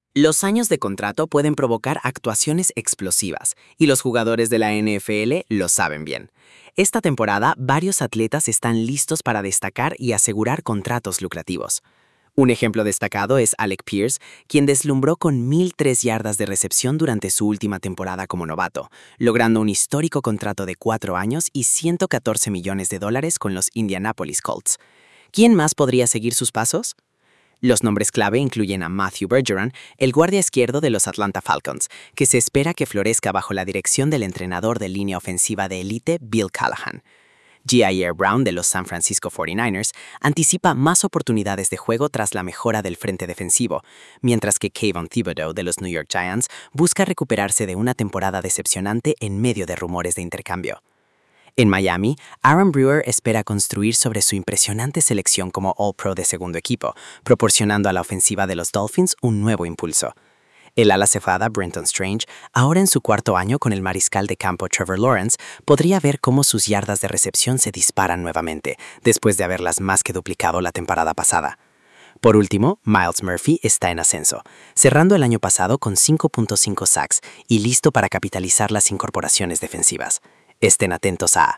Los años de contrato pueden provocar actuaciones explosivas, y los jugadores de la NFL lo saben bien. Esta temporada, varios atletas están listos para destacar y asegurar contratos lucrativos. Un ejemplo destacado es Alec Pierce, quien deslumbró con 1,003 yardas de recepción durante su última temporada como novato, logrando un histórico contrato de 4 años y $114 millones con los Indianapolis Colts. ¿Quién más podría seguir sus pasos? Los nombres clave incluyen a Matthew Bergeron, el guardia izquierdo de los Atlanta Falcons, que se espera que florezca bajo la dirección del entrenador de línea ofensiva de élite Bill Callahan. Jair Brown de los San Francisco 49ers anticipa más oportunidades de juego tras la mejora del frente defensivo, mientras que Kayvon Thibodeau de los New York Giants busca recuperarse de una temporada decepcionante en medio de rumores de intercambio. En Miami, Aaron Brewer espera construir sobre su impresionante selección como All-Pro de segundo equipo, proporcionando a la ofensiva de los Dolphins un nuevo impulso. El ala cefada Brenton Strange, ahora en su cuarto año con el mariscal de campo Trevor Lawrence, podría ver cómo sus yardas de recepción se disparan nuevamente, después de haberlas más que duplicado la temporada pasada. Por último, Myles Murphy está en ascenso, cerrando el año pasado con 5.5 sacks y listo para capitalizar las incorporaciones defensivas. Estén atentos a